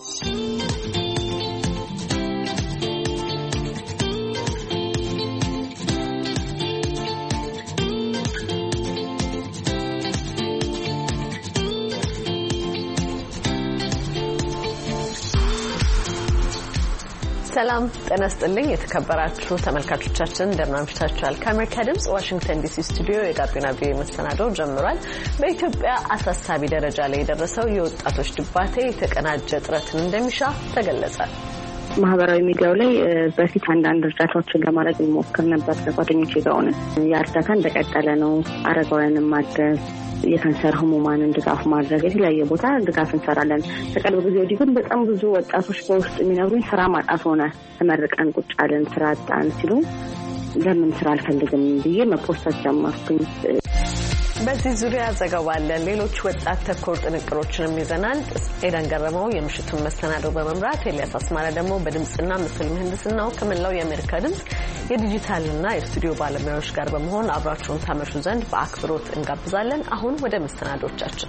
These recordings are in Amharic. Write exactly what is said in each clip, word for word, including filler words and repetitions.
ሰላም ጤና ይስጥልኝ የተከበራችሁ ተመልካቾቻችን እንደምን አምሽታችኋል ከአሜሪካ ድምጽ ዋሽንግተን ዲሲ ስቱዲዮ የጋቢና ቪኦኤ መሰናዶ ጀምሯል በኢትዮጵያ አሳሳቢ ደረጃ ላይ የደረሰው የወጣቶች ድባቴ የተቀናጀ ጥረትን እንደሚሻ ተገለጸ ማህበራዊ ሚዲያው ላይ በፊት አንዳንድ እርዳታዎችን ለማድረግ እንሞክር ነበር ለጓደኞቼ ጋር ሆነን ያርዳታ እንደቀጠለ ነው አረጋውያንን ማገዝ የካንሰር ህሙማንን ድጋፍ ማድረግ የተለያየ ቦታ ድጋፍ እንሰራለን ተቀልበ ጊዜ ወዲህ ግን በጣም ብዙ ወጣቶች በውስጥ የሚነግሩኝ ስራ ማጣት ሆነ ተመርቀን ቁጭ አለን ስራ አጣን ሲሉ ለምን ስራ አልፈልግም ብዬ መፖስት ጀመርኩኝ በዚህ ዙሪያ ዘገባ አለን ሌሎች ወጣት ተኮር ጥንቅሮችንም ይዘናል ኤደን ገረመው የምሽቱን መሰናዶ በመምራት ኤልያስ አስማራ ደግሞ በድምጽና ምስል ምህንድስናው ከመላው የአሜሪካ ድምጽ የዲጂታልና የስቱዲዮ ባለሙያዎች ጋር በመሆን አብራችሁን ታመሹ ዘንድ በአክብሮት እንጋብዛለን አሁን ወደ መሰናዶቻችን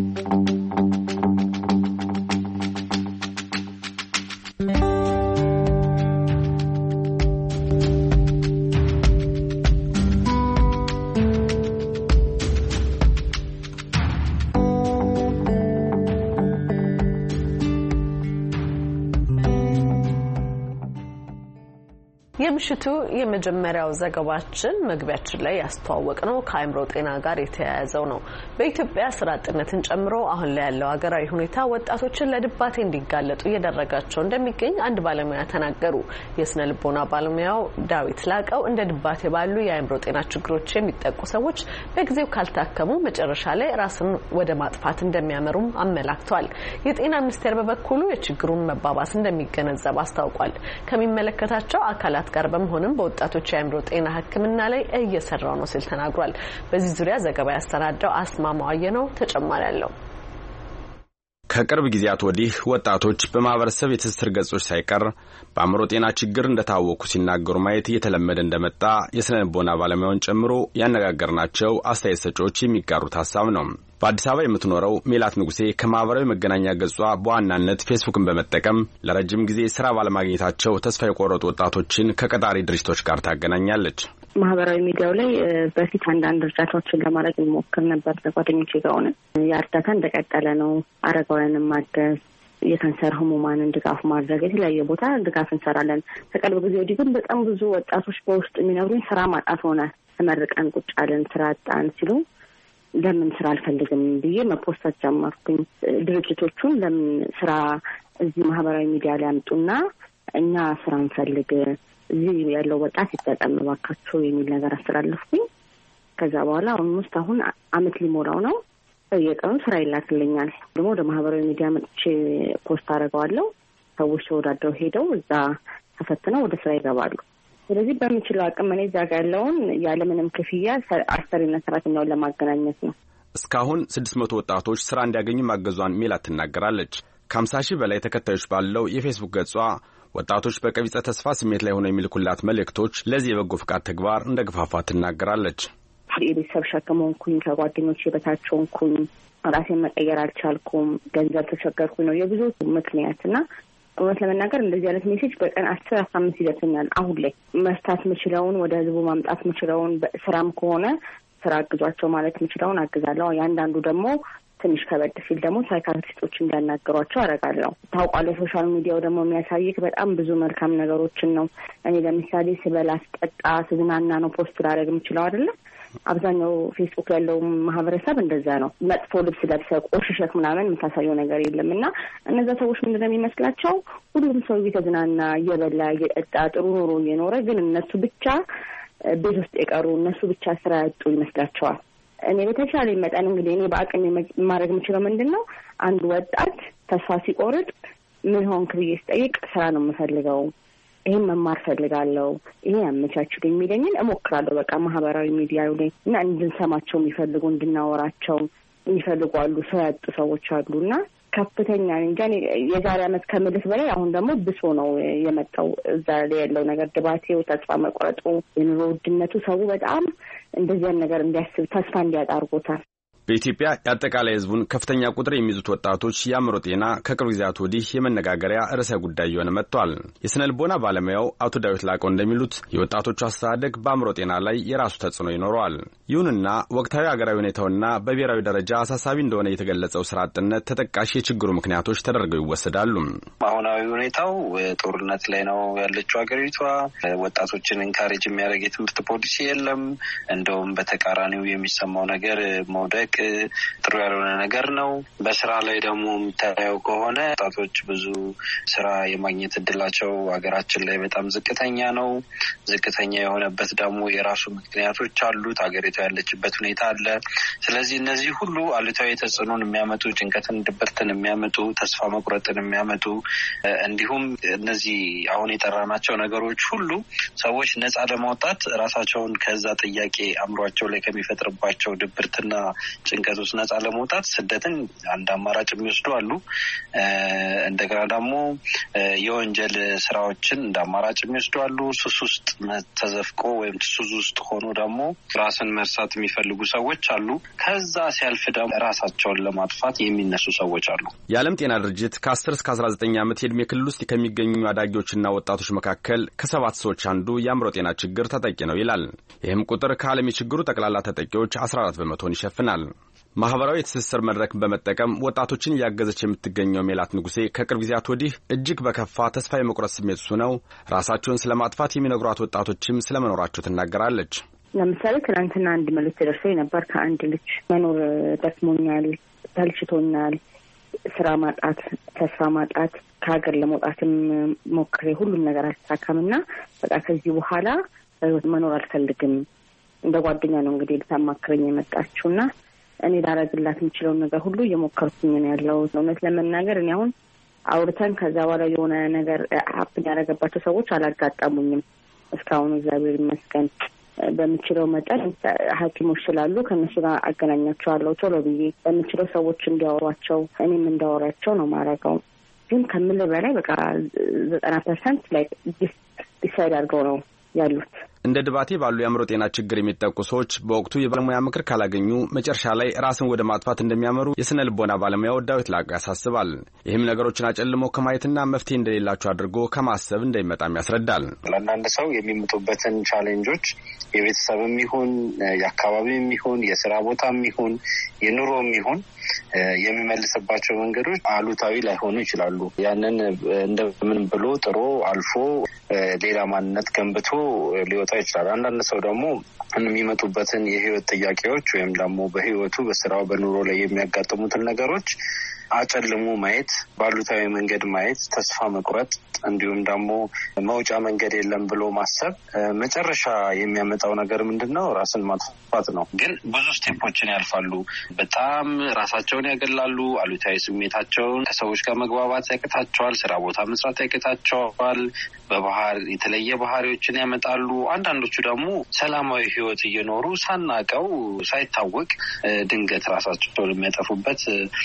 የምሽቱ የመጀመሪያው ዘገባችን መግቢያችን ላይ ያስተዋወቅነው ከአይምሮ ጤና ጋር የተያያዘው ነው በኢትዮጵያ ስራ አጥነትን ጨምሮ አሁን ላይ ያለው ሀገራዊ ሁኔታ ወጣቶችን ለድባቴ እንዲጋለጡ እየደረጋቸው እንደሚገኝ አንድ ባለሙያ ተናገሩ የስነ ልቦና ባለሙያው ዳዊት ላቀው እንደ ድባቴ ባሉ የአይምሮ ጤና ችግሮች የሚጠቁ ሰዎች በጊዜው ካልታከሙ መጨረሻ ላይ ራስን ወደ ማጥፋት እንደሚያመሩም አመላክቷል የጤና ሚኒስቴር በበኩሉ የችግሩን መባባስ እንደሚገነዘብ አስታውቋል ከሚመለከታቸው አካላት ጋር በመሆንም በወጣቶች የአይምሮ ጤና ህክምና ላይ እየሰራው ነው ሲል ተናግሯል በዚህ ዙሪያ ዘገባ ያስተናዳው አስማማው አየነው ተጨማሪ ያለው ከቅርብ ጊዜያት ወዲህ ወጣቶች በማህበረሰብ የትስስር ገጾች ሳይቀር በአእምሮ ጤና ችግር እንደታወቁ ሲናገሩ ማየት እየተለመደ እንደመጣ የስነ ልቦና ባለሙያውን ጨምሮ ያነጋገርናቸው አስተያየት ሰጪዎች የሚጋሩት ሐሳብ ነው በአዲስ አበባ የምትኖረው ሜላት ንጉሴ ከማህበራዊ መገናኛ ገጿ በዋናነት ፌስቡክን በመጠቀም ለረጅም ጊዜ ስራ ባለማግኘታቸው ተስፋ የቆረጡ ወጣቶችን ከቀጣሪ ድርጅቶች ጋር ታገናኛለች ማህበራዊ ሚዲያው ላይ በፊት አንዳንድ እርዳታዎችን ለማድረግ እንሞክር ነበር ለጓደኞቼ ጋር ሆነን ያርዳታ እንደቀጠለ ነው አረጋውያንን ማገዝ የካንሰር ህሙማንን ድጋፍ ማድረግ የተለያየ ቦታ ድጋፍ እንሰራለን ተቀልበ ጊዜ ወዲህ ግን በጣም ብዙ ወጣቶች በውስጥ የሚነግሩኝ ስራ ማጣት ሆነ ተመርቀን ቁጭ አለን ስራ አጣን ሲሉ ለምን ስራ አልፈልግም ብዬ መፖስት ጀመርኩኝ ድርጅቶቹን ለምን ስራ እዚህ ማህበራዊ ሚዲያ ላይ አምጡና እኛ ስራ እንፈልግ እዚህ ያለው ወጣት ይተጠቀም ባካቸው የሚል ነገር አስተላልፍኩኝ ከዛ በኋላ አሁንስ አሁን አመት ሊሞላው ነው በየቀኑ ስራ ይላክልኛል ደግሞ ወደ ማህበራዊ ሚዲያ መጥቼ ፖስት አደርጋለሁ ሰዎች ተወዳድረው ሄደው እዛ ተፈትነው ወደ ስራ ይገባሉ ስለዚህ በሚችለው አቅም እኔ እዛ ጋር ያለውን ያለ ምንም ክፍያ አሰሪና ሰራተኛውን ለማገናኘት ነው እስካሁን ስድስት መቶ ወጣቶች ስራ እንዲያገኙ ማገዟን ሜላት ትናገራለች ከሀምሳ ሺህ በላይ ተከታዮች ባለው የፌስቡክ ገጿ ወጣቶች በቀቢጸ ተስፋ ስሜት ላይ ሆነው የሚልኩላት መልእክቶች ለዚህ የበጎ ፍቃድ ተግባር እንደገፋፋት ትናገራለች የቤተሰብ ሸክም ሆንኩኝ ከጓደኞቼ በታች ሆንኩኝ ራሴን መቀየር አልቻልኩም ገንዘብ ተቸገርኩኝ ነው የብዙ ምክንያትና እውነት ለመናገር እንደዚህ አይነት ሜሴጅ በቀን አስር አስራ አምስት ይደርሰኛል አሁን ላይ መስታት ምችለውን ወደ ህዝቡ ማምጣት ምችለውን ስራም ከሆነ ስራ አግዟቸው ማለት ምችለውን አግዛለሁ ያንዳንዱ ደግሞ ትንሽ ከበድ ሲል ደግሞ ሳይካትሪስቶች እንዲያናገሯቸው አደርጋለሁ ታውቃለህ ሶሻል ሚዲያው ደግሞ የሚያሳይክ በጣም ብዙ መልካም ነገሮችን ነው እኔ ለምሳሌ ስበላ ስጠጣ ስዝናና ነው ፖስት ላደርግ ምችለው አይደለ አብዛኛው ፌስቡክ ያለው ማህበረሰብ እንደዛ ነው መጥፎ ልብስ ለብሰህ ቆሽሸህ ምናምን የምታሳየው ነገር የለምና እነዛ ሰዎች ምንድነው የሚመስላቸው ሁሉም ሰው እየተዝናና እየበላ እየጠጣ ጥሩ ኑሮ እየኖረ ግን እነሱ ብቻ ቤት ውስጥ የቀሩ እነሱ ብቻ ስራ ያጡ ይመስላቸዋል እኔ በተቻለ መጠን እንግዲህ እኔ በአቅም ማድረግ የምችለው ምንድነው አንድ ወጣት ተስፋ ሲቆርጥ ምን ሆንክ ብዬ ስጠይቅ ስራ ነው የምፈልገው ይሄን መማር ፈልጋለሁ ይሄ ያመቻችልኝ የሚለኝን እሞክራለሁ በቃ ማህበራዊ ሚዲያው ላይ እና እንድንሰማቸው የሚፈልጉ እንድናወራቸው የሚፈልጉ አሉ ሰው ያጡ ሰዎች አሉና ከፍተኛ እንጃ የዛሬ አመት ከምልስ በላይ አሁን ደግሞ ብሶ ነው የመጣው እዛ ላይ ያለው ነገር ድባቴው ተስፋ መቁረጡ የኑሮ ውድነቱ ሰው በጣም እንደዚህ ነገር እንዲያስብ ተስፋ እንዲያጣርጎታል በኢትዮጵያ ያጠቃላይ ህዝቡን ከፍተኛ ቁጥር የሚይዙት ወጣቶች የአእምሮ ጤና ከቅርብ ጊዜያት ወዲህ የመነጋገሪያ ርዕሰ ጉዳይ እየሆነ መጥቷል። የስነ ልቦና ባለሙያው አቶ ዳዊት ላቀው እንደሚሉት የወጣቶቹ አስተዳደግ በአእምሮ ጤና ላይ የራሱ ተጽዕኖ ይኖረዋል። ይሁንና ወቅታዊ ሀገራዊ ሁኔታውና በብሔራዊ ደረጃ አሳሳቢ እንደሆነ የተገለጸው ስራ አጥነት ተጠቃሽ የችግሩ ምክንያቶች ተደርገው ይወሰዳሉ። አሁናዊ ሁኔታው ጦርነት ላይ ነው ያለችው ሀገሪቷ። ወጣቶችን ኢንካሬጅ የሚያደርግ የትምህርት ፖሊሲ የለም። እንደውም በተቃራኒው የሚሰማው ነገር መውደቅ ጥሩ ያልሆነ ነገር ነው። በስራ ላይ ደግሞ የምታየው ከሆነ ወጣቶች ብዙ ስራ የማግኘት እድላቸው ሀገራችን ላይ በጣም ዝቅተኛ ነው። ዝቅተኛ የሆነበት ደግሞ የራሱ ምክንያቶች አሉት። ሀገሪቷ ያለችበት ሁኔታ አለ። ስለዚህ እነዚህ ሁሉ አሉታዊ ተጽዕኖን የሚያመጡ፣ ጭንቀትን፣ ድብርትን የሚያመጡ፣ ተስፋ መቁረጥን የሚያመጡ እንዲሁም እነዚህ አሁን የጠራናቸው ነገሮች ሁሉ ሰዎች ነጻ ለማውጣት ራሳቸውን ከዛ ጥያቄ አእምሯቸው ላይ ከሚፈጥርባቸው ድብርትና ጭንቀት ውስጥ ነጻ ለመውጣት ስደትን አንድ አማራጭ የሚወስዱ አሉ። እንደገና ደግሞ የወንጀል ስራዎችን እንደ አማራጭ የሚወስዱ አሉ። ሱስ ውስጥ ተዘፍቆ ወይም ሱስ ውስጥ ሆኖ ደግሞ ራስን መርሳት የሚፈልጉ ሰዎች አሉ። ከዛ ሲያልፍ ደግሞ ራሳቸውን ለማጥፋት የሚነሱ ሰዎች አሉ። የዓለም ጤና ድርጅት ከአስር እስከ አስራ ዘጠኝ ዓመት የዕድሜ ክልል ውስጥ ከሚገኙ አዳጊዎችና ወጣቶች መካከል ከሰባት ሰዎች አንዱ የአእምሮ ጤና ችግር ተጠቂ ነው ይላል። ይህም ቁጥር ከዓለም የችግሩ ጠቅላላ ተጠቂዎች አስራ አራት በመቶን ይሸፍናል። ማህበራዊ የትስስር መድረክን በመጠቀም ወጣቶችን እያገዘች የምትገኘው ሜላት ንጉሴ ከቅርብ ጊዜያት ወዲህ እጅግ በከፋ ተስፋ የመቁረጥ ስሜት ውስጥ ነው ራሳቸውን ስለማጥፋት የሚነግሯት ወጣቶችም ስለመኖራቸው ትናገራለች። ለምሳሌ ትናንትና አንድ መልዕክት ደርሶኝ ነበር ከአንድ ልጅ መኖር ደክሞኛል፣ ተልችቶኛል፣ ስራ ማጣት፣ ተስፋ ማጣት፣ ከሀገር ለመውጣትም ሞክሬ ሁሉም ነገር አልተሳካምና በቃ ከዚህ በኋላ መኖር አልፈልግም። እንደ ጓደኛ ነው እንግዲህ ልታማክረኝ የመጣችውና እኔ ላረግላት የምችለውን ነገር ሁሉ እየሞከርኩኝ ነው ያለው። እውነት ለመናገር እኔ አሁን አውርተን ከዛ በኋላ የሆነ ነገር ሀፕን ያደረገባቸው ሰዎች አላጋጠሙኝም እስካሁን እግዚአብሔር ይመስገን። በምችለው መጠን ሐኪሞች ስላሉ ከነሱ ጋር አገናኛቸዋለሁ ቶሎ ብዬ በምችለው ሰዎች እንዲያወሯቸው እኔም እንዳወራቸው ነው ማረጋው። ግን ከምል በላይ በቃ ዘጠና ፐርሰንት ላይ ዲሳይድ አድርገው ነው ያሉት። እንደ ድባቴ ባሉ የአእምሮ ጤና ችግር የሚጠቁ ሰዎች በወቅቱ የባለሙያ ምክር ካላገኙ መጨረሻ ላይ ራስን ወደ ማጥፋት እንደሚያመሩ የስነ ልቦና ባለሙያው ዳዊት ላቀው ያሳስባል። ይህም ነገሮችን አጨልሞ ከማየትና መፍትሄ እንደሌላቸው አድርጎ ከማሰብ እንደሚመጣም ያስረዳል። ለአንዳንድ ሰው የሚመጡበትን ቻሌንጆች የቤተሰብም ይሁን የአካባቢም ይሁን የስራ ቦታም ይሁን የኑሮም ይሁን የሚመልስባቸው መንገዶች አሉታዊ ላይሆኑ ይችላሉ። ያንን እንደምን ብሎ ጥሮ አልፎ ሌላ ማንነት ገንብቶ ሊወጣ ይችላል። አንዳንድ ሰው ደግሞ የሚመጡበትን የህይወት ጥያቄዎች ወይም ደግሞ በህይወቱ በስራው በኑሮ ላይ የሚያጋጥሙትን ነገሮች አጨልሞ ማየት፣ ባሉታዊ መንገድ ማየት፣ ተስፋ መቁረጥ እንዲሁም ደግሞ መውጫ መንገድ የለም ብሎ ማሰብ መጨረሻ የሚያመጣው ነገር ምንድነው? ራስን ማጥፋት ነው። ግን ብዙ ስቴፖችን ያልፋሉ። በጣም ራሳቸውን ያገላሉ። አሉታዊ ስሜታቸውን ከሰዎች ጋር መግባባት ያቅታቸዋል። ስራ ቦታ መስራት ያቅታቸዋል። በባህር የተለየ ባህሪዎችን ያመጣሉ። አንዳንዶቹ ደግሞ ሰላማዊ ህይወት እየኖሩ ሳናቀው ሳይታወቅ ድንገት ራሳቸውን የሚያጠፉበት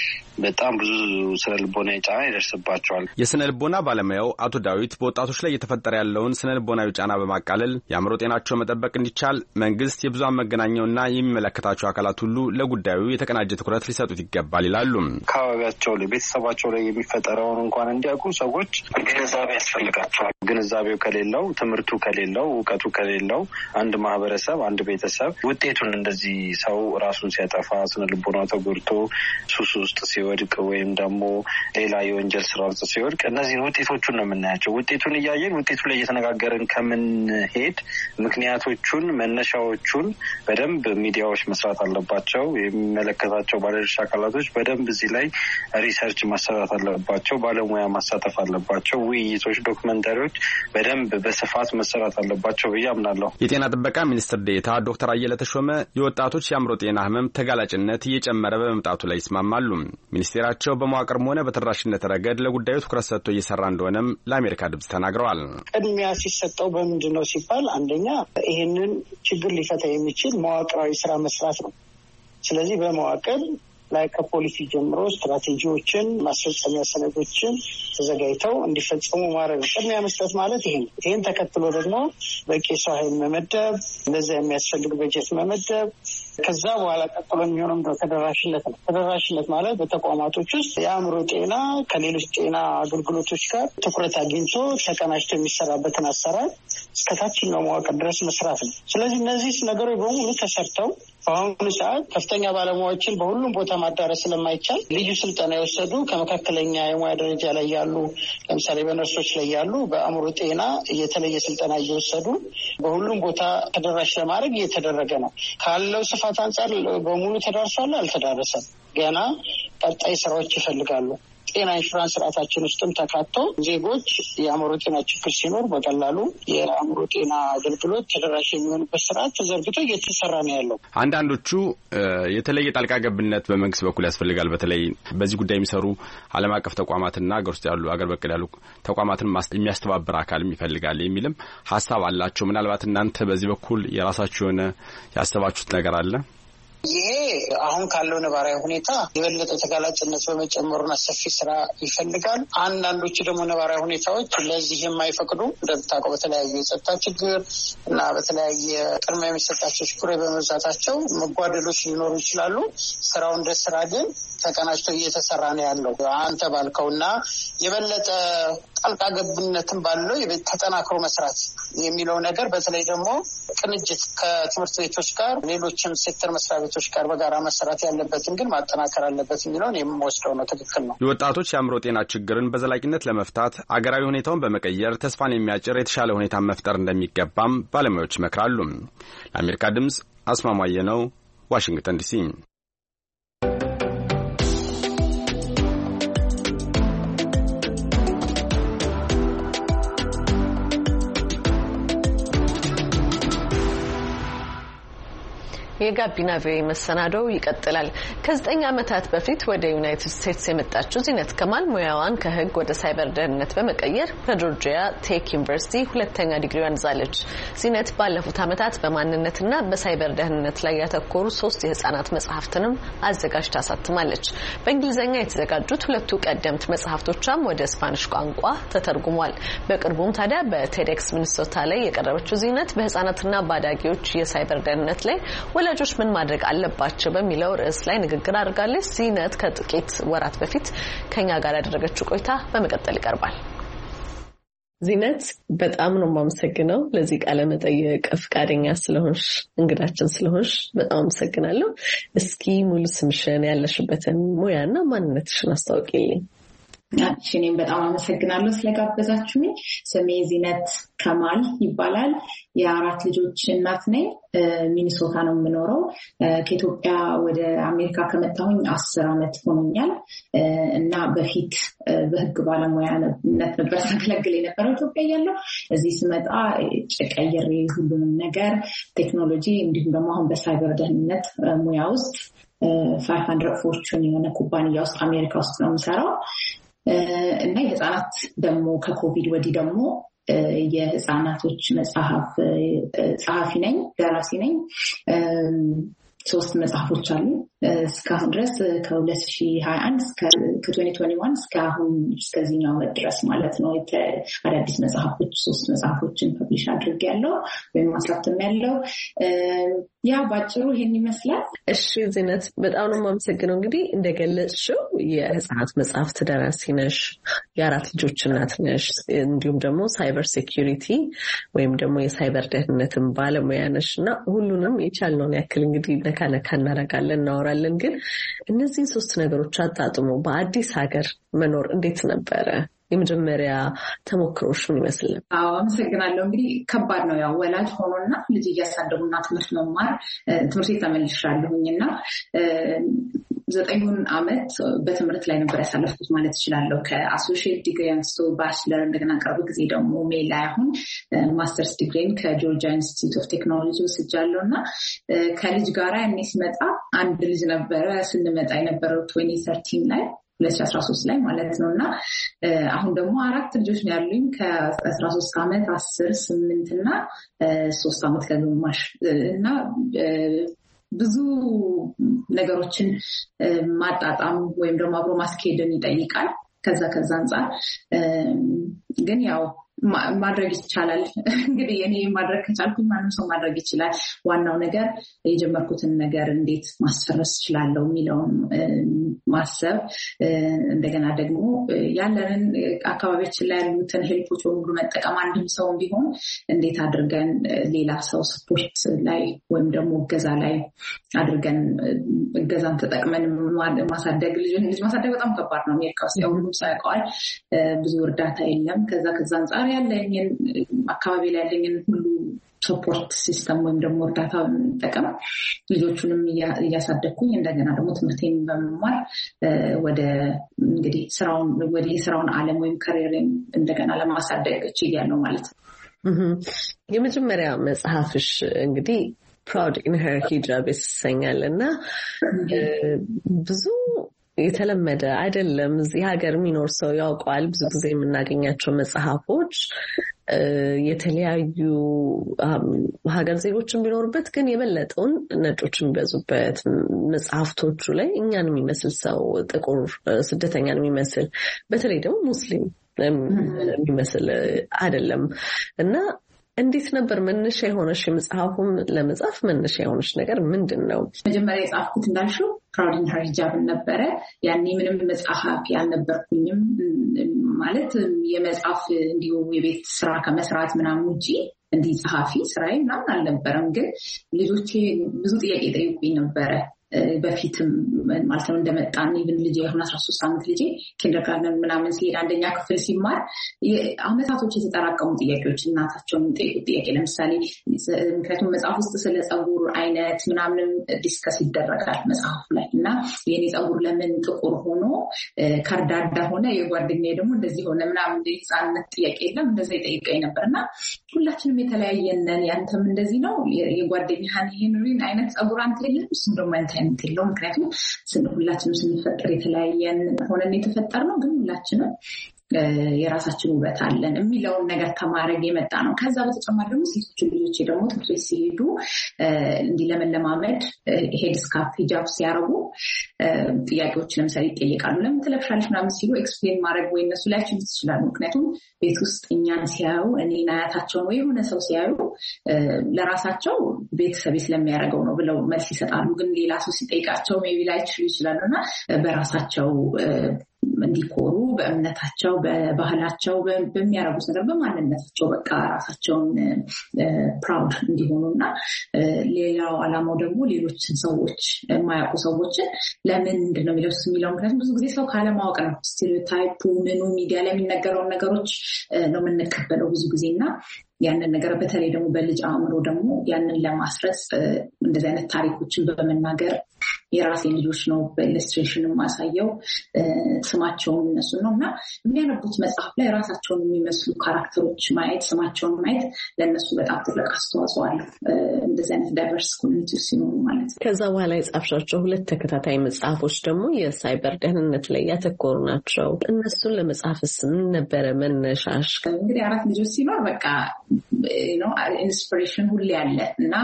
በጣም ብዙ ስነ ልቦና ጫና ይደርስባቸዋል። የስነ ልቦና ባለሙያው አቶ ዳዊት በወጣቶች ላይ እየተፈጠረ ያለውን ስነ ልቦናዊ ጫና በማቃለል የአእምሮ ጤናቸው መጠበቅ እንዲቻል መንግስት፣ የብዙሃን መገናኛውና የሚመለከታቸው አካላት ሁሉ ለጉዳዩ የተቀናጀ ትኩረት ሊሰጡት ይገባል ይላሉ። አካባቢያቸው ላይ ቤተሰባቸው ላይ የሚፈጠረውን እንኳን እንዲያውቁ ሰዎች ግንዛቤ ያስፈልጋቸዋል። ግንዛቤው ከሌለው፣ ትምህርቱ ከሌለው፣ እውቀቱ ከሌለው አንድ ማህበረሰብ አንድ ቤተሰብ ውጤቱን እንደዚህ ሰው ራሱን ሲያጠፋ ስነ ልቦናው ተጎድቶ ሱስ ውስጥ ሲወድቅ ወይም ደግሞ ሌላ የወንጀል ስራ ውስጥ ሲወድቅ እነዚህን ውጤቶቹን ነው የምናያቸው። ውጤቱን እያየን ውጤቱ ላይ እየተነጋገርን ከምንሄድ ምክንያቶቹን መነሻዎቹን በደንብ ሚዲያዎች መስራት አለባቸው። የሚመለከታቸው ባለድርሻ አካላቶች በደንብ እዚህ ላይ ሪሰርች ማሰራት አለባቸው። ባለሙያ ማሳተፍ አለባቸው። ውይይቶች፣ ዶክመንታሪዎች በደንብ በስፋት መሰራት አለባቸው ብዬ አምናለሁ። የጤና ጥበቃ ሚኒስትር ዴኤታ ዶክተር አየለ ተሾመ የወጣቶች የአእምሮ ጤና ህመም ተጋላጭነት እየጨመረ በመምጣቱ ላይ ይስማማሉ። ሚኒስቴራቸው በመዋቅርም ሆነ በተደራሽነት ረገድ ለጉዳዩ ትኩረት ሰጥቶ እየሰራ እንደሆነም ለአሜሪካ ድምጽ ተናግረዋል። ቅድሚያ ሲሰጠው በምንድን ነው ሲባል አንደኛ ይሄንን ችግር ሊፈታ የሚችል መዋቅራዊ ስራ መስራት ነው። ስለዚህ በመዋቅር ላይ ከፖሊሲ ጀምሮ ስትራቴጂዎችን፣ ማስፈጸሚያ ሰነዶችን ተዘጋጅተው እንዲፈጸሙ ማድረግ ነው። ቅድሚያ መስጠት ማለት ይሄ ነው። ይሄን ተከትሎ ደግሞ በቂ ሰው ኃይል መመደብ፣ ለዛ የሚያስፈልግ በጀት መመደብ፣ ከዛ በኋላ ቀጥሎ የሚሆነው እንደው ተደራሽነት ነው። ተደራሽነት ማለት በተቋማቶች ውስጥ የአእምሮ ጤና ከሌሎች ጤና አገልግሎቶች ጋር ትኩረት አግኝቶ ተቀናጅቶ የሚሰራበትን አሰራር እስከታችኛው መዋቅር ድረስ መስራት ነው። ስለዚህ እነዚህ ነገሮች በሙሉ ተሰርተው በአሁኑ ሰዓት ከፍተኛ ባለሙያዎችን በሁሉም ቦታ ማዳረስ ስለማይቻል ልዩ ስልጠና የወሰዱ ከመካከለኛ የሙያ ደረጃ ላይ ያሉ ለምሳሌ በነርሶች ላይ ያሉ በአእምሮ ጤና የተለየ ስልጠና እየወሰዱ በሁሉም ቦታ ተደራሽ ለማድረግ እየተደረገ ነው። ካለው ስፋት አንጻር በሙሉ ተዳርሷል? አልተዳረሰም። ገና ቀጣይ ስራዎች ይፈልጋሉ። ጤና ኢንሹራንስ ስርዓታችን ውስጥም ተካቶ ዜጎች የአእምሮ ጤና ችግር ሲኖር በቀላሉ የአእምሮ ጤና አገልግሎት ተደራሽ የሚሆንበት ስርዓት ተዘርግቶ እየተሰራ ነው ያለው። አንዳንዶቹ የተለየ ጣልቃ ገብነት በመንግስት በኩል ያስፈልጋል፣ በተለይ በዚህ ጉዳይ የሚሰሩ ዓለም አቀፍ ተቋማትና አገር ውስጥ ያሉ አገር በቀል ያሉ ተቋማትን የሚያስተባብር አካልም ይፈልጋል የሚልም ሀሳብ አላቸው። ምናልባት እናንተ በዚህ በኩል የራሳችሁ የሆነ ያሰባችሁት ነገር አለ? ይሄ አሁን ካለው ነባራዊ ሁኔታ የበለጠ ተጋላጭነት በመጨመሩና ሰፊ ስራ ይፈልጋል። አንዳንዶቹ ደግሞ ነባራዊ ሁኔታዎች ለዚህ የማይፈቅዱ እንደምታውቀው በተለያየ የጸጥታ ችግር እና በተለያየ ቅድሚያ የሚሰጣቸው ችግሮች በመብዛታቸው መጓደሎች ሊኖሩ ይችላሉ። ስራው እንደ ስራ ግን ተቀናጅቶ እየተሰራ ነው ያለው። አንተ ባልከውና የበለጠ ጣልቃ ገብነትን ባለው ተጠናክሮ መስራት የሚለው ነገር በተለይ ደግሞ ቅንጅት ከትምህርት ቤቶች ጋር ሌሎችም ሴክተር መስሪያ ቤቶች ጋር በጋራ መሰራት ያለበትን ግን ማጠናከር አለበት የሚለውን የምወስደው ነው። ትክክል ነው። የወጣቶች የአእምሮ ጤና ችግርን በዘላቂነት ለመፍታት አገራዊ ሁኔታውን በመቀየር ተስፋን የሚያጭር የተሻለ ሁኔታ መፍጠር እንደሚገባም ባለሙያዎች ይመክራሉ። ለአሜሪካ ድምጽ አስማማየ ነው፣ ዋሽንግተን ዲሲ። የጋቢና ቪኦኤ መሰናዶው ይቀጥላል። ከዘጠኝ ዓመታት በፊት ወደ ዩናይትድ ስቴትስ የመጣችው ዚነት ከማል ሙያዋን ከህግ ወደ ሳይበር ደህንነት በመቀየር በጆርጂያ ቴክ ዩኒቨርሲቲ ሁለተኛ ዲግሪዋን ይዛለች። ዚነት ባለፉት ዓመታት በማንነትና በሳይበር ደህንነት ላይ ያተኮሩ ሶስት የህፃናት መጽሐፍትንም አዘጋጅታ አሳትማለች። በእንግሊዝኛ የተዘጋጁት ሁለቱ ቀደምት መጽሐፍቶቿም ወደ ስፓኒሽ ቋንቋ ተተርጉሟል። በቅርቡም ታዲያ በቴዴክስ ሚኒሶታ ላይ የቀረበችው ዚነት በህፃናትና በአዳጊዎች የሳይበር ደህንነት ላይ ወላጆች ምን ማድረግ አለባቸው በሚለው ርዕስ ላይ ንግግር አድርጋለች። ዚነት ከጥቂት ወራት በፊት ከኛ ጋር ያደረገችው ቆይታ በመቀጠል ይቀርባል። ዚነት በጣም ነው የማመሰግነው ለዚህ ቃለ መጠይቅ ፈቃደኛ ስለሆንሽ እንግዳችን ስለሆንሽ በጣም አመሰግናለሁ። እስኪ ሙሉ ስምሽን ያለሽበትን ሙያና ማንነትሽን አስታውቂልኝ። እኔም በጣም አመሰግናለሁ ስለጋበዛችሁኝ። ስሜ ዚነት ከማል ይባላል። የአራት ልጆች እናት ነኝ። ሚኒሶታ ነው የምኖረው። ከኢትዮጵያ ወደ አሜሪካ ከመጣሁኝ አስር አመት ሆኖኛል እና በፊት በህግ ባለሙያነት ነበር ሳገለግል የነበረው ኢትዮጵያ እያለሁ። እዚህ ስመጣ ቀይሬ ሁሉንም ነገር ቴክኖሎጂ እንዲሁም ደግሞ አሁን በሳይበር ደህንነት ሙያ ውስጥ ፋይቭ ሀንድረድ ፎርቹን የሆነ ኩባንያ ውስጥ አሜሪካ ውስጥ ነው የምሰራው እና የህፃናት ደግሞ ከኮቪድ ወዲህ ደግሞ የህፃናቶች መጽሐፍ ጸሐፊ ነኝ፣ ደራሲ ነኝ። ሶስት መጽሐፎች አሉ እስካሁን ድረስ ከሁለት ሺህ ሀያ አንድ እስከ ከሁለት ሺህ ሃያ አንድ እስከ አሁን እስከዚህኛው ዓመት ድረስ ማለት ነው። አዳዲስ መጽሐፎች ሶስት መጽሐፎችን ፐብሊሽ አድርጌያለሁ ወይም ማስላተም ያለው ያ ባጭሩ ይሄን ይመስላል። እሺ ዚነት በጣም ነው የማመሰግነው። እንግዲህ እንደገለጽሽው የህፃናት መጽሐፍት ደራሲ ነሽ፣ የአራት ልጆች እናት ነሽ፣ እንዲሁም ደግሞ ሳይበር ሴኩሪቲ ወይም ደግሞ የሳይበር ደህንነትን ባለሙያ ነሽ እና ሁሉንም የቻልነውን ያክል እንግዲህ ነካ ነካ እናደርጋለን እናወራለን። ግን እነዚህ ሶስት ነገሮች አጣጥሞ በአዲስ ሀገር መኖር እንዴት ነበረ? የመጀመሪያ ተሞክሮሽ ምን ይመስል? አዎ አመሰግናለሁ። እንግዲህ ከባድ ነው ያው ወላጅ ሆኖና ልጅ እያሳደጉና ትምህርት መማር ትምህርት ቤት ተመልሻለሁኝና ዘጠኙን አመት በትምህርት ላይ ነበር ያሳለፍኩት ማለት እችላለሁ። ከአሶሺየት ዲግሪ አንስቶ ባችለር፣ እንደገና ቅርብ ጊዜ ደግሞ ሜይ ላይ አሁን ማስተርስ ዲግሪን ከጆርጂያ ኢንስቲትዩት ኦፍ ቴክኖሎጂ ወስጃለሁ እና ከልጅ ጋራ እኔ ስመጣ አንድ ልጅ ነበረ ስንመጣ የነበረው ሁለት ሺህ ተርቲን ላይ ሁለት ሺህ አስራ ሶስት ላይ ማለት ነው እና አሁን ደግሞ አራት ልጆች ነው ያሉኝ ከአስራ ሶስት አመት አስር ስምንት እና ሶስት አመት ከግማሽ እና ብዙ ነገሮችን ማጣጣም ወይም ደግሞ አብሮ ማስኬድን ይጠይቃል። ከዛ ከዛ አንጻር ግን ያው ማድረግ ይቻላል። እንግዲህ እኔ ማድረግ ከቻልኩኝ ማንም ሰው ማድረግ ይችላል። ዋናው ነገር የጀመርኩትን ነገር እንዴት ማስፈረስ እችላለሁ የሚለውን ማሰብ፣ እንደገና ደግሞ ያለንን አካባቢያችን ላይ ያሉትን ሄልፖች ሁሉ መጠቀም፣ አንድም ሰው ቢሆን እንዴት አድርገን ሌላ ሰው ስፖርት ላይ ወይም ደግሞ እገዛ ላይ አድርገን እገዛን ተጠቅመን ማሳደግ። ልጅ ማሳደግ በጣም ከባድ ነው። አሜሪካ ውስጥ ሁሉም ሰው ያውቀዋል። ብዙ እርዳታ የለም። ከዛ ከዛ አንጻር ያለኝን አካባቢ ላይ ያለኝን ሁሉ ሰፖርት ሲስተም ወይም ደግሞ እርዳታ በመጠቀም ልጆቹንም እያሳደግኩኝ እንደገና ደግሞ ትምህርቴን በመማር ወደ እንግዲህ ስራውን ወደ ስራውን ዓለም ወይም ካሪየርን እንደገና ለማሳደግ ችያለሁ ማለት ነው። የመጀመሪያ መጽሐፍሽ እንግዲህ Proud in Her Hijab ይሰኛል እና ብዙ የተለመደ አይደለም። እዚህ ሀገር የሚኖር ሰው ያውቀዋል። ብዙ ጊዜ የምናገኛቸው መጽሐፎች የተለያዩ ሀገር ዜጎችን ቢኖሩበት ግን የበለጠውን ነጮች የሚበዙበት መጽሐፍቶቹ ላይ እኛን የሚመስል ሰው ጥቁር ስደተኛን የሚመስል በተለይ ደግሞ ሙስሊም የሚመስል አይደለም እና እንዴት ነበር መነሻ የሆነሽ? የመጽሐፉም ለመጻፍ መነሻ የሆነሽ ነገር ምንድን ነው? መጀመሪያ የጻፍኩት እንዳልሽው Proud in Her Hijab ነበረ። ያኔ ምንም መጽሐፍ ያልነበርኩኝም ማለት የመጽሐፍ እንዲሁ የቤት ስራ ከመስራት ምናምን ውጪ እንዲህ ጸሐፊ ስራዬ ምናምን አልነበረም። ግን ልጆቼ ብዙ ጥያቄ ጠይቁኝ ነበረ በፊትም ማለት ነው እንደመጣን ኢቭን ልጄ አሁን አስራ ሶስት ዓመት ልጄ ኪንደርጋርተን ምናምን ሲሄድ አንደኛ ክፍል ሲማር አመታቶች የተጠራቀሙ ጥያቄዎች እናታቸውን የሚጠይቁ ጥያቄ ለምሳሌ ምክንያቱም መጽሐፍ ውስጥ ስለ ጸጉር አይነት ምናምን ዲስከስ ይደረጋል መጽሐፉ ላይ እና የኔ ጸጉር ለምን ጥቁር ሆኖ ከርዳዳ ሆነ የጓደኛዬ ደግሞ እንደዚህ ሆነ ምናምን የህፃንነት ጥያቄ የለም እንደዛ ይጠይቀኝ ነበርና ሁላችንም የተለያየነን ያንተም እንደዚህ ነው የጓደኛህን ይሄን አይነት ጸጉር አንተ የለም እሱም ደግሞ አንተ የለው ምክንያቱም ሁላችንም ስንፈጠር የተለያየን ሆነን የተፈጠርነው ግን ሁላችንም የራሳችን ውበት አለን የሚለውን ነገር ከማድረግ የመጣ ነው። ከዛ በተጨማሪ ደግሞ ሴቶች ልጆች ደግሞ ትምህርት ቤት ሲሄዱ እንዲህ ለመለማመድ ሄድ ስካርፍ ሂጃብ ሲያረጉ ጥያቄዎች ለምሳሌ ይጠየቃሉ። ለምን ትለብሻለሽ ምናምን ሲሉ ኤክስፕሌን ማድረግ ወይ እነሱ ላይችሉ ይችላሉ። ምክንያቱም ቤት ውስጥ እኛን ሲያዩ እኔን አያታቸውን ወይ የሆነ ሰው ሲያዩ ለራሳቸው ቤተሰብ ስለሚያደርገው ነው ብለው መልስ ይሰጣሉ። ግን ሌላ ሰው ሲጠይቃቸው ሜቢ ላይችሉ ይችላሉ እና በራሳቸው እንዲኮሩ በእምነታቸው በባህላቸው በሚያረጉት ነገር በማንነታቸው በቃ ራሳቸውን ፕራውድ እንዲሆኑና ሌላው አላማው ደግሞ ሌሎችን ሰዎች የማያውቁ ሰዎችን ለምን እንደነው የሚለብሱ የሚለው ምክንያቱም ብዙ ጊዜ ሰው ካለማወቅ ነው ስቴሪዮታይፑ ምኑ ሚዲያ ላይ የሚነገረውን ነገሮች ነው የምንቀበለው ብዙ ጊዜና ያንን ነገር በተለይ ደግሞ በልጅ አእምሮ ደግሞ ያንን ለማስረጽ እንደዚህ አይነት ታሪኮችን በመናገር የራሴን ልጆች ነው በኢለስትሬሽን ማሳየው ስማቸውን እነሱ ነው እና የሚያነቡት መጽሐፍ ላይ ራሳቸውን የሚመስሉ ካራክተሮች ማየት ስማቸውን ማየት ለእነሱ በጣም ትልቅ አስተዋጽኦ አለው እንደዚህ አይነት ዳይቨርስ ኮሚኒቲ ሲኖሩ ማለት ነው። ከዛ በኋላ የጻፍሻቸው ሁለት ተከታታይ መጽሐፎች ደግሞ የሳይበር ደህንነት ላይ ያተኮሩ ናቸው። እነሱን ለመጻፍስ ምን ነበረ መነሻሽ? እንግዲህ አራት ልጆች ሲኖር በቃ ነው ኢንስፒሬሽን ሁሌ አለ እና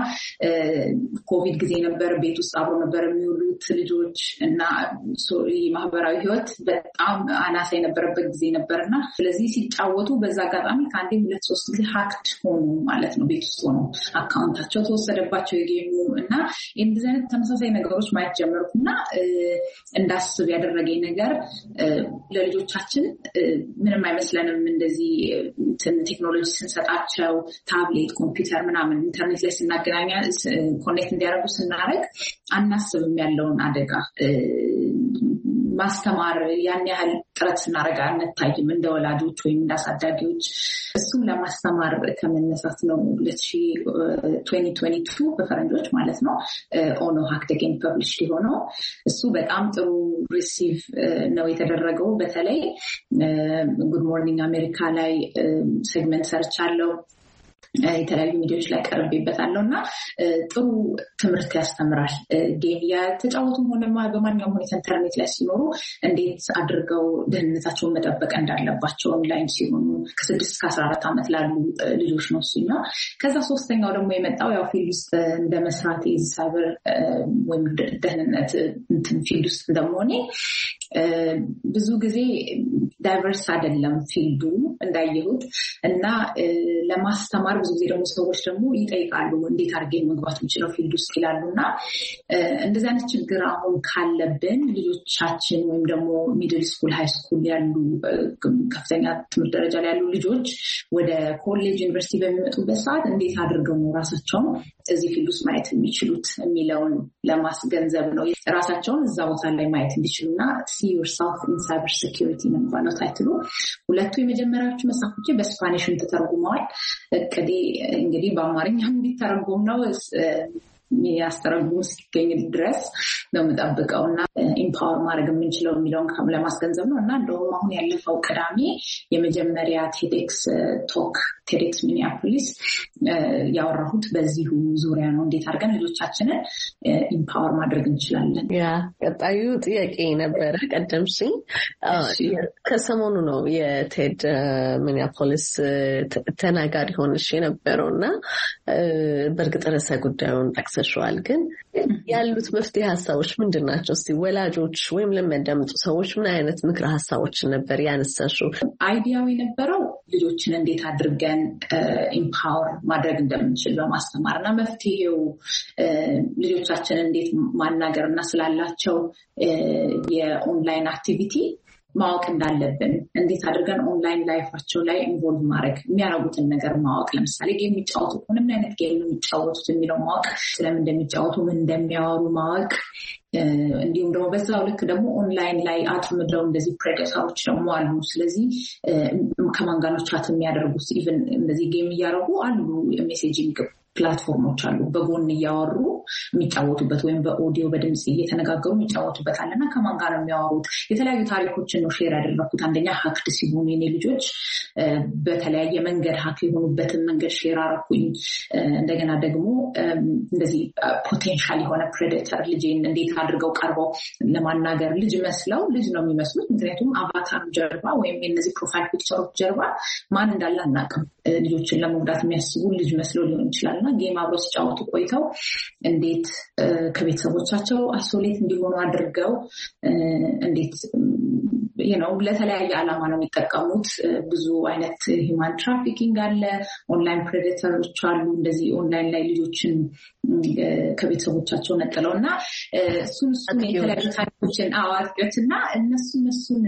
ኮቪድ ጊዜ ነበር ቤት ውስጥ አብሮ ነበር የሚውሉት ልጆች እና ማህበራዊ ህይወት በጣም አናሳ የነበረበት ጊዜ ነበርና ስለዚህ ሲጫወቱ በዛ አጋጣሚ ከአንዴ ሁለት ሶስት ጊዜ ሀክድ ሆኑ ማለት ነው። ቤት ውስጥ ሆኖ አካውንታቸው ተወሰደባቸው የጌሙ እና እንደዚህ አይነት ተመሳሳይ ነገሮች ማየት ጀመርኩና እንዳስብ ያደረገኝ ነገር ለልጆቻችን ምንም አይመስለንም እንደዚህ ቴክኖሎጂ ስንሰጣቸው ታብሌት ኮምፒውተር ምናምን ኢንተርኔት ላይ ስናገናኛ ኮኔክት እንዲያደርጉ ስናደርግ አናስብም ያለውን አደጋ ማስተማር ያን ያህል ጥረት ስናደርግ አንታይም እንደ ወላጆች ወይም እንዳሳዳጊዎች። እሱን ለማስተማር ከመነሳት ነው ሁለት ሺህ ሁለት በፈረንጆች ማለት ነው ኦኖ ሃክድ አጌን ፐብሊሽ ሆነው እሱ በጣም ጥሩ ሪሲቭ ነው የተደረገው። በተለይ ጉድ ሞርኒንግ አሜሪካ ላይ ሴግመንት ሰርቻለሁ የተለያዩ ሚዲያዎች ላይ ቀርቤበታለሁ እና ጥሩ ትምህርት ያስተምራል። ጌም የተጫወቱም ሆነ በማንኛውም ሁኔታ ኢንተርኔት ላይ ሲኖሩ እንዴት አድርገው ደህንነታቸውን መጠበቅ እንዳለባቸው ኦንላይን ሲሆኑ ከስድስት እስከ አስራ አራት ዓመት ላሉ ልጆች ነው እሱኛ። ከዛ ሶስተኛው ደግሞ የመጣው ያው ፊልድ ውስጥ እንደ መስራት ሳይበር ወይም ደህንነት እንትን ፊልድ ውስጥ እንደመሆኔ ብዙ ጊዜ ዳይቨርስ አይደለም ፊልዱ እንዳየሁት እና ለማስተማር ብዙ ጊዜ ደግሞ ሰዎች ደግሞ ይጠይቃሉ እንዴት አድርገን መግባት የምችለው ፊልድ ውስጥ ይላሉና እንደዚህ አይነት ችግር አሁን ካለብን ልጆቻችን ወይም ደግሞ ሚድል ስኩል ሃይ ስኩል ያሉ ከፍተኛ ትምህርት ደረጃ ላይ ያሉ ልጆች ወደ ኮሌጅ ዩኒቨርሲቲ በሚመጡበት ሰዓት እንዴት አድርገው ነው ራሳቸውን እዚህ ፊልድ ውስጥ ማየት የሚችሉት የሚለውን ለማስገንዘብ ነው። ራሳቸውን እዛ ቦታ ላይ ማየት እንዲችሉና see yourself in cyber security ነው ባለው ታይትሉ። ሁለቱ የመጀመሪያዎቹ መጽሐፎች በስፓኒሽም ተተርጉመዋል። እቅዴ እንግዲህ በአማርኛም እንዲተረጎም ነው ያስተረጉሙ እስኪገኝ ድረስ ነው የምጠብቀውና ኢምፓወር ማድረግ የምንችለው የሚለውን ለማስገንዘብ ነው እና እንደውም አሁን ያለፈው ቅዳሜ የመጀመሪያ ቴዴክስ ቶክ ቴዴክስ ሚኒያፖሊስ ያወራሁት በዚሁ ዙሪያ ነው። እንዴት አድርገን ልጆቻችንን ኢምፓወር ማድረግ እንችላለን። ያ ቀጣዩ ጥያቄ ነበረ። ቀደምሽኝ ከሰሞኑ ነው የቴድ ሚኒያፖሊስ ተናጋሪ ሆነሽ የነበረውና በእርግጥ ርዕሰ ጉዳዩን ጠቅሰሽዋል። ግን ያሉት መፍትሄ ሀሳቦች ምንድን ናቸው? እስቲ ወላጆች ወይም ለሚያዳምጡ ሰዎች ምን አይነት ምክረ ሀሳቦችን ነበር ያነሳሽው? አይዲያው የነበረው ልጆችን እንዴት አድርገን ኢምፓወር ማድረግ እንደምንችል በማስተማር እና መፍትሄው ልጆቻችንን እንዴት ማናገር እና ስላላቸው የኦንላይን አክቲቪቲ ማወቅ እንዳለብን እንዴት አድርገን ኦንላይን ላይፋቸው ላይ ኢንቮልቭ ማድረግ የሚያደርጉትን ነገር ማወቅ ለምሳሌ ጌም የሚጫወቱ ከሆነ ምን አይነት ጌም ነው የሚጫወቱት የሚለው ማወቅ ስለምን እንደሚጫወቱ ምን እንደሚያወሩ ማወቅ እንዲሁም ደግሞ በዛው ልክ ደግሞ ኦንላይን ላይ አጥምደው እንደዚህ ፕሬዴተሮች ደግሞ አሉ። ስለዚህ ከማን ጋር ነው ቻት የሚያደርጉት ኢቭን እንደዚህ ጌም እያደረጉ አሉ ሜሴጂንግ ፕላትፎርሞች አሉ በጎን እያወሩ የሚጫወቱበት ወይም በኦዲዮ በድምጽ እየተነጋገሩ የሚጫወቱበት አለና ከማን ጋር ነው የሚያወሩት? የተለያዩ ታሪኮችን ነው ሼር ያደረኩት። አንደኛ ሀክድ ሲሆኑ የኔ ልጆች በተለያየ መንገድ ሀክ የሆኑበትን መንገድ ሼር አረኩኝ። እንደገና ደግሞ እንደዚህ ፖቴንሻል የሆነ ፕሬዴተር ልጅን እንዴት አድርገው ቀርበው ለማናገር ልጅ መስለው ልጅ ነው የሚመስሉት ምክንያቱም አቫታር ጀርባ ወይም የነዚህ ፕሮፋይል ፒክቸሮች ጀርባ ማን እንዳለ አናውቅም። ልጆችን ለመጉዳት የሚያስቡ ልጅ መስለው ሊሆን ይችላል እና ጌም አብረው ሲጫወቱ ቆይተው እንዴት ከቤተሰቦቻቸው አይሶሌት እንዲሆኑ አድርገው እንዴት ነው ለተለያየ ዓላማ ነው የሚጠቀሙት። ብዙ አይነት ሂውማን ትራፊኪንግ አለ፣ ኦንላይን ፕሬዴተሮች አሉ እንደዚህ ኦንላይን ላይ ልጆችን ከቤተሰቦቻቸው ነጥለው እና እሱን እሱን የተለያዩ ታሪኮችን አዋቂዎች እና እነሱ እነሱን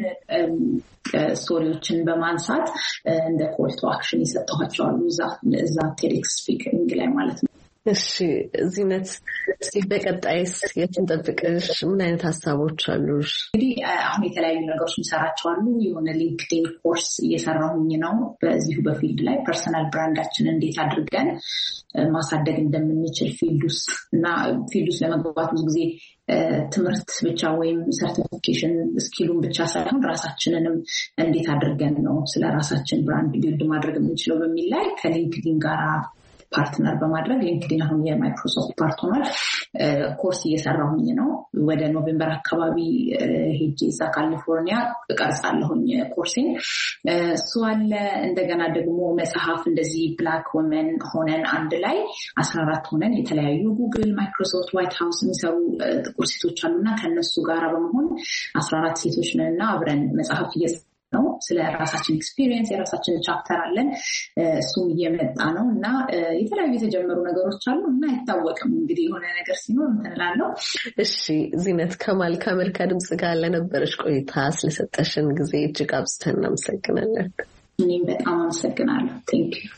ስቶሪዎችን በማንሳት እንደ ኮል ቱ አክሽን ይሰጣቸዋል እዛ እዛ ቴዴክስ ስፒኪንግ ላይ ማለት ነው። እሺ ዚነት እስቲ በቀጣይስ የትንጠብቅሽ ምን አይነት ሀሳቦች አሉሽ? እንግዲህ አሁን የተለያዩ ነገሮች እንሰራቸዋሉ። የሆነ ሊንክድኢን ኮርስ እየሰራሁኝ ነው በዚሁ በፊልድ ላይ ፐርሰናል ብራንዳችንን እንዴት አድርገን ማሳደግ እንደምንችል ፊልድ ውስጥ እና ፊልድ ውስጥ ለመግባት ብዙ ጊዜ ትምህርት ብቻ ወይም ሰርቲፊኬሽን ስኪሉን ብቻ ሳይሆን ራሳችንንም እንዴት አድርገን ነው ስለ ራሳችን ብራንድ ቢልድ ማድረግ የምንችለው በሚል ላይ ከሊንክድኢን ጋር ፓርትነር በማድረግ ሊንክድኢን አሁን የማይክሮሶፍት ፓርትነር ኮርስ እየሰራሁኝ ነው። ወደ ኖቬምበር አካባቢ ሄጄ እዛ ካሊፎርኒያ እቀርጻለሁኝ ኮርሴን እሱ አለ። እንደገና ደግሞ መጽሐፍ እንደዚህ ብላክ ወመን ሆነን አንድ ላይ አስራ አራት ሆነን የተለያዩ ጉግል፣ ማይክሮሶፍት፣ ዋይት ሃውስ የሚሰሩ ጥቁር ሴቶች አሉና ከነሱ ጋር በመሆን አስራ አራት ሴቶች ነን እና አብረን መጽሐፍ እየጻ ነው ስለ ራሳችን ኤክስፒሪየንስ የራሳችን ቻፕተር አለን። እሱም እየመጣ ነው እና የተለያዩ የተጀመሩ ነገሮች አሉ እና አይታወቅም እንግዲህ የሆነ ነገር ሲኖር እንተላለው። እሺ ዚነት ከማል ከአሜሪካ ድምጽ ጋር ለነበረሽ ቆይታ ስለሰጠሽን ጊዜ እጅግ አብዝተን እናመሰግናለን። እኔም በጣም አመሰግናለሁ። ቴንክ ዩ።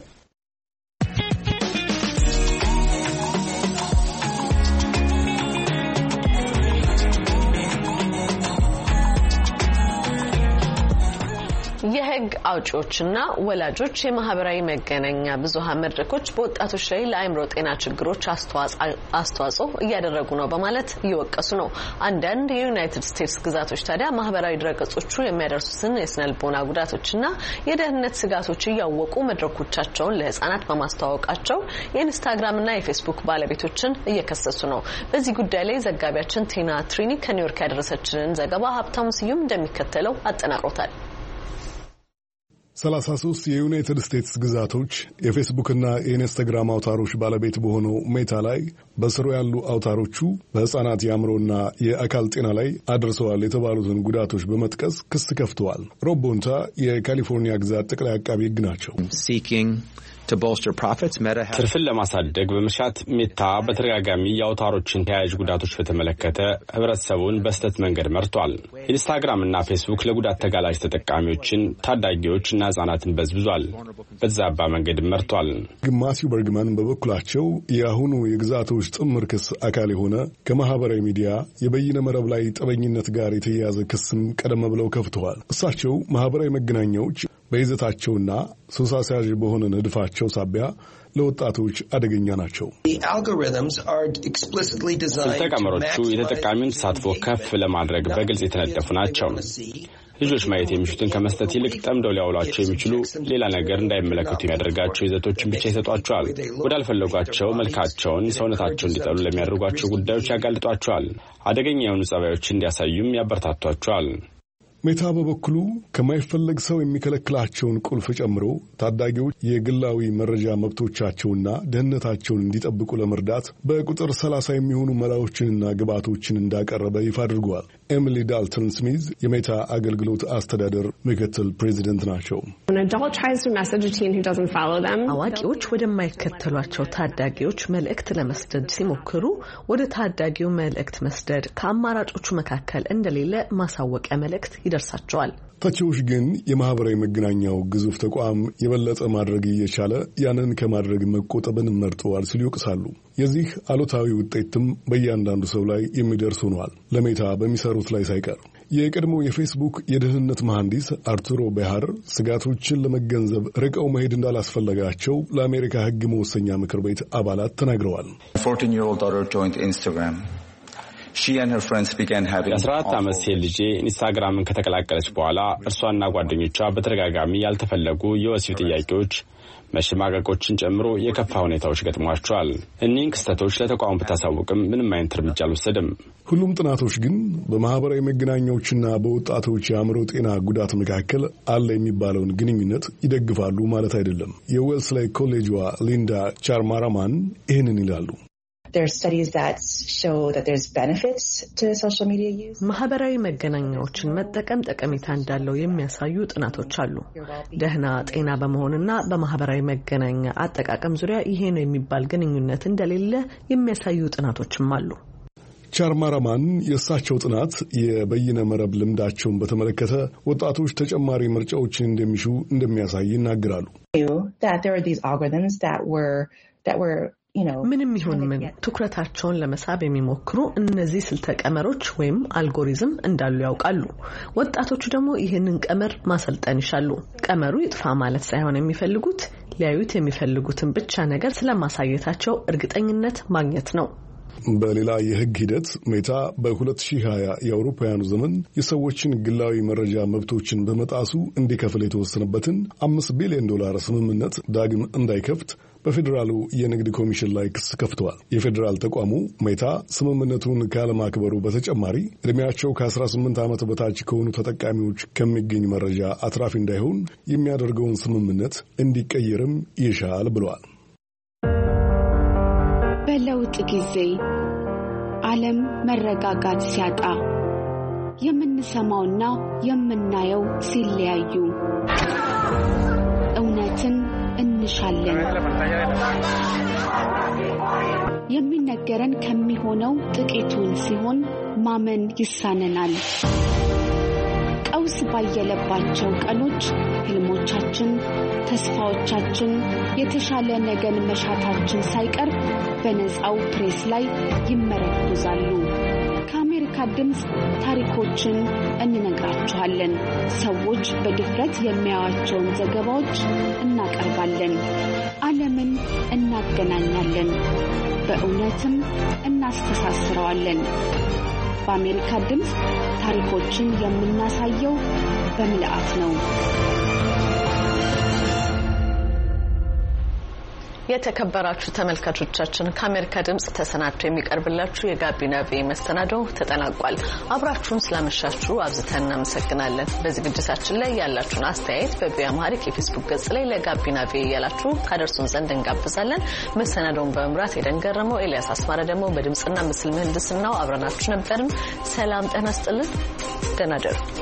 የህግ አውጪዎችና ወላጆች የማህበራዊ መገናኛ ብዙሃን መድረኮች በወጣቶች ላይ ለአእምሮ ጤና ችግሮች አስተዋጽኦ እያደረጉ ነው በማለት እየወቀሱ ነው። አንዳንድ የዩናይትድ ስቴትስ ግዛቶች ታዲያ ማህበራዊ ድረገጾቹ የሚያደርሱትን የስነልቦና ጉዳቶችና የደህንነት ስጋቶች እያወቁ መድረኮቻቸውን ለህፃናት በማስተዋወቃቸው የኢንስታግራምና የፌስቡክ ባለቤቶችን እየከሰሱ ነው። በዚህ ጉዳይ ላይ ዘጋቢያችን ቲና ትሪኒ ከኒውዮርክ ያደረሰችንን ዘገባ ሀብታሙ ስዩም እንደሚከተለው አጠናቅሮታል። ሰላሳ ሶስት የዩናይትድ ስቴትስ ግዛቶች የፌስቡክና የኢንስታግራም አውታሮች ባለቤት በሆነው ሜታ ላይ በስሩ ያሉ አውታሮቹ በሕፃናት የአእምሮና የአካል ጤና ላይ አድርሰዋል የተባሉትን ጉዳቶች በመጥቀስ ክስ ከፍተዋል። ሮብ ቦንታ የካሊፎርኒያ ግዛት ጠቅላይ አቃቢ ሕግ ናቸው። ትርፍን ለማሳደግ በመሻት ሜታ በተደጋጋሚ የአውታሮችን ተያያዥ ጉዳቶች በተመለከተ ህብረተሰቡን በስተት መንገድ መርቷል። ኢንስታግራም እና ፌስቡክ ለጉዳት ተጋላጭ ተጠቃሚዎችን፣ ታዳጊዎች እና ህጻናትን በዝብዟል፣ በተዛባ መንገድ መርቷል። ግማሲው በርግማን በበኩላቸው የአሁኑ የግዛቶች ጥምር ክስ አካል የሆነ ከማህበራዊ ሚዲያ የበይነ መረብ ላይ ጠበኝነት ጋር የተያያዘ ክስም ቀደም ብለው ከፍተዋል። እሳቸው ማህበራዊ መገናኛዎች በይዘታቸውና ሱስ አስያዥ በሆነ ንድፋቸው ሳቢያ ለወጣቶች አደገኛ ናቸው። ስልተ ቀመሮቹ የተጠቃሚውን ተሳትፎ ከፍ ለማድረግ በግልጽ የተነደፉ ናቸው። ልጆች ማየት የሚሹትን ከመስጠት ይልቅ ጠምደው ሊያውሏቸው የሚችሉ ሌላ ነገር እንዳይመለከቱ የሚያደርጋቸው ይዘቶችን ብቻ ይሰጧቸዋል። ወዳልፈለጓቸው መልካቸውን፣ ሰውነታቸውን እንዲጠሉ ለሚያደርጓቸው ጉዳዮች ያጋልጧቸዋል። አደገኛ የሆኑ ጸባዮችን እንዲያሳዩም ያበረታቷቸዋል። ሜታ በበኩሉ ከማይፈለግ ሰው የሚከለክላቸውን ቁልፍ ጨምሮ ታዳጊዎች የግላዊ መረጃ መብቶቻቸውና ደህንነታቸውን እንዲጠብቁ ለመርዳት በቁጥር ሰላሳ የሚሆኑ መላዎችንና ግብዓቶችን እንዳቀረበ ይፋ አድርገዋል። ኤሚሊ ዳልተን ስሚዝ የሜታ አገልግሎት አስተዳደር ምክትል ፕሬዚደንት ናቸው። አዋቂዎች ወደማይከተሏቸው ታዳጊዎች መልእክት ለመስደድ ሲሞክሩ ወደ ታዳጊው መልእክት መስደድ ከአማራጮቹ መካከል እንደሌለ ማሳወቂያ መልእክት ይደርሳቸዋል። ተቺዎች ግን የማህበራዊ መገናኛው ግዙፍ ተቋም የበለጠ ማድረግ እየቻለ ያንን ከማድረግ መቆጠብን መርጠዋል ሲሉ ይወቅሳሉ። የዚህ አሉታዊ ውጤትም በእያንዳንዱ ሰው ላይ የሚደርስ ሆኗል፣ ለሜታ በሚሰሩት ላይ ሳይቀር። የቀድሞ የፌስቡክ የደህንነት መሐንዲስ አርቱሮ ቤሃር ስጋቶችን ለመገንዘብ ርቀው መሄድ እንዳላስፈለጋቸው ለአሜሪካ ሕግ መወሰኛ ምክር ቤት አባላት ተናግረዋል። የአስራ አራት ዓመት ሴት ልጄ ኢንስታግራምን ከተቀላቀለች በኋላ እርሷና ጓደኞቿ በተደጋጋሚ ያልተፈለጉ የወሲብ ጥያቄዎች፣ መሸማቀቆችን ጨምሮ የከፋ ሁኔታዎች ገጥሟቸዋል። እኒህን ክስተቶች ለተቋሙ ብታሳውቅም ምንም አይነት እርምጃ አልወሰድም። ሁሉም ጥናቶች ግን በማህበራዊ መገናኛዎችና በወጣቶች የአእምሮ ጤና ጉዳት መካከል አለ የሚባለውን ግንኙነት ይደግፋሉ ማለት አይደለም። የዌልስሌይ ኮሌጇ ሊንዳ ቻርማራማን ይህንን ይላሉ። ማህበራዊ መገናኛዎችን መጠቀም ጠቀሜታ እንዳለው የሚያሳዩ ጥናቶች አሉ። ደህና ጤና በመሆንና በማህበራዊ መገናኛ አጠቃቀም ዙሪያ ይሄ ነው የሚባል ግንኙነት እንደሌለ የሚያሳዩ ጥናቶችም አሉ። ቻርማራማን የእሳቸው ጥናት የበይነ መረብ ልምዳቸውን በተመለከተ ወጣቶች ተጨማሪ ምርጫዎችን እንደሚሹ እንደሚያሳይ ይናገራሉ። ምንም ይሁን ምን ትኩረታቸውን ለመሳብ የሚሞክሩ እነዚህ ስልተ ቀመሮች ወይም አልጎሪዝም እንዳሉ ያውቃሉ። ወጣቶቹ ደግሞ ይህንን ቀመር ማሰልጠን ይሻሉ። ቀመሩ ይጥፋ ማለት ሳይሆን የሚፈልጉት ሊያዩት የሚፈልጉትን ብቻ ነገር ስለማሳየታቸው እርግጠኝነት ማግኘት ነው። በሌላ የሕግ ሂደት ሜታ በሁለት ሺህ ሀያ የአውሮፓውያኑ ዘመን የሰዎችን ግላዊ መረጃ መብቶችን በመጣሱ እንዲከፍል የተወሰነበትን አምስት ቢሊዮን ዶላር ስምምነት ዳግም እንዳይከፍት በፌዴራሉ የንግድ ኮሚሽን ላይ ክስ ከፍተዋል። የፌዴራል ተቋሙ ሜታ ስምምነቱን ካለማክበሩ በተጨማሪ ዕድሜያቸው ከአስራ ስምንት ዓመት በታች ከሆኑ ተጠቃሚዎች ከሚገኝ መረጃ አትራፊ እንዳይሆን የሚያደርገውን ስምምነት እንዲቀየርም ይሻል ብለዋል። በለውጥ ጊዜ ዓለም መረጋጋት ሲያጣ የምንሰማውና የምናየው ሲለያዩ እውነትን እንሻለን። የሚነገረን ከሚሆነው ጥቂቱን ሲሆን ማመን ይሳነናል። ቀውስ ባየለባቸው ቀኖች ህልሞቻችን፣ ተስፋዎቻችን፣ የተሻለ ነገን መሻታችን ሳይቀር በነፃው ፕሬስ ላይ ይመረኮዛሉ። ከአሜሪካ ድምፅ ታሪኮችን እንነግራችኋለን። ሰዎች በድፍረት የሚያዩዋቸውን ዘገባዎች እናቀርባለን። ዓለምን እናገናኛለን፣ በእውነትም እናስተሳስረዋለን። በአሜሪካ ድምፅ ታሪኮችን የምናሳየው በምልአት ነው። የተከበራችሁ ተመልካቾቻችን ከአሜሪካ ድምጽ ተሰናድቶ የሚቀርብላችሁ የጋቢና ቪ መሰናዶ ተጠናቋል። አብራችሁን ስላመሻችሁ አብዝተን እናመሰግናለን። በዝግጅታችን ላይ ያላችሁን አስተያየት በቪ አማሪክ የፌስቡክ ገጽ ላይ ለጋቢና ቪ ያላችሁ ካደርሱን ዘንድ እንጋብዛለን። መሰናዶውን በመምራት የደንገረመው ኤልያስ አስማረ ደግሞ በድምጽና ምስል ምህንድስናው አብረናችሁ ነበርን። ሰላም ጤና ይስጥልን። ደህና ደሩ።